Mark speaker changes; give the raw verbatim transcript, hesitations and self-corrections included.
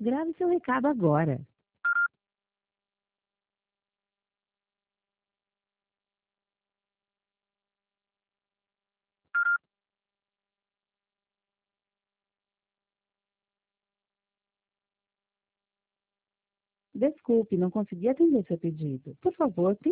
Speaker 1: Grave seu recado agora. Desculpe, não consegui atender seu pedido. Por favor,